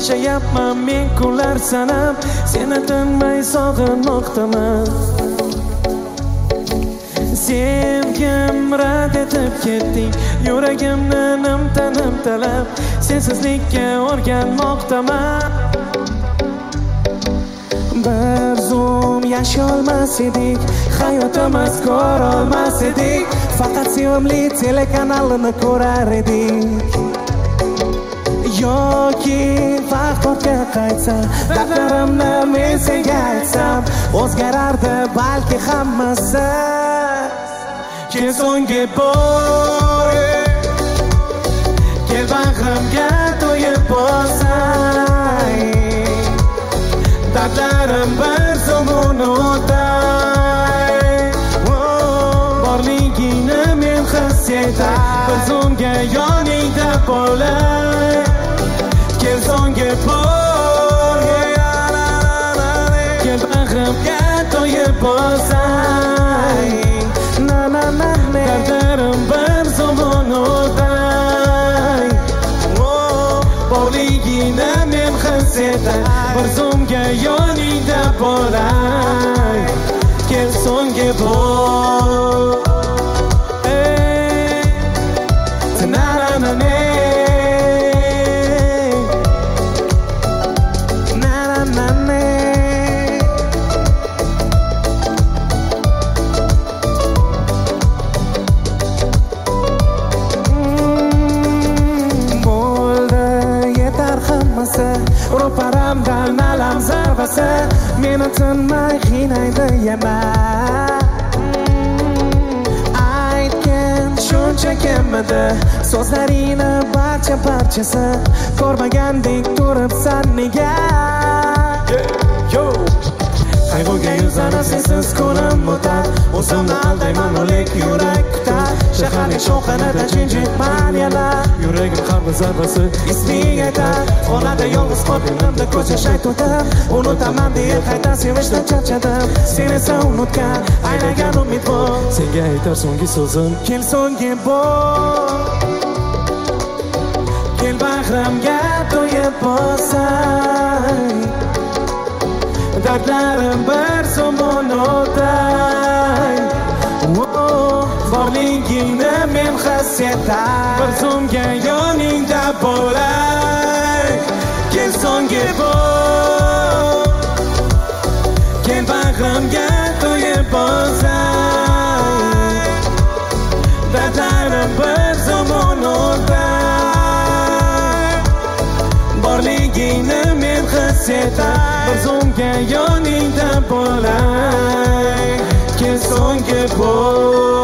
yashayapman men kunlar sanab, seni tinmay sog'inmoqdaman. Sevgim rad etib ketding, yuragimni nimta-nimtalab, sensizlikka o'rganmoqdaman. Bir zum yasholmas edik, hayotimiz ko'rolmas edik, faqat sevimli telekanalini ko'rar edik. Yoki vaqt ortga qaytsa, dardlarimni men senga aytsam, o'zgarardi balki hammasi. Kel so'nggi bor, kel bag'rimga to'yib bosay, dardlarim bir zum unutay. Borligingni men his etay, bir zumga yoningda bo'lay. Kel so'nggi bor, kel bag'rimga to'yib bosay, dardlarim bir zum unutay. Borligingni men his etay, bir zumga yoningda bo'lay. Kel so'nggi bor, ro'paramdan alam zarbasi meni tinmay qiynaydi yema. Aytgan shuncha kemmidi, so'zlaringni barcha parchasi, ko'rmagandek turibsan nega? Qayg'uga yuzlana sensiz kunim o'tar, o'zimni aldayman o'lik yurak kutar. Shaharning shovqinida jimjitman yana, yuragim qalbi zarbasi isming aytar. Xonada yolg'iz qolganimda ko'cha shaytotam, unutaman deya qayta sevishdan charchadim. Sen esa unutgan, aynagan umid bor, senga aytar so'nggi so'zim. Kel so'nggi bor, kel bag'rimga to'yib bosay, dardlarim bir zum unutay. Borligingni men his etay, bir zumga yoningda bo'lay. Kel so'nggi bor, kel bag'rimga to'yib bosay, dardlarim bir zum unutay. Borligingni men his etay, bir zumga yoningda bo'lay. Kel so'nggi bor.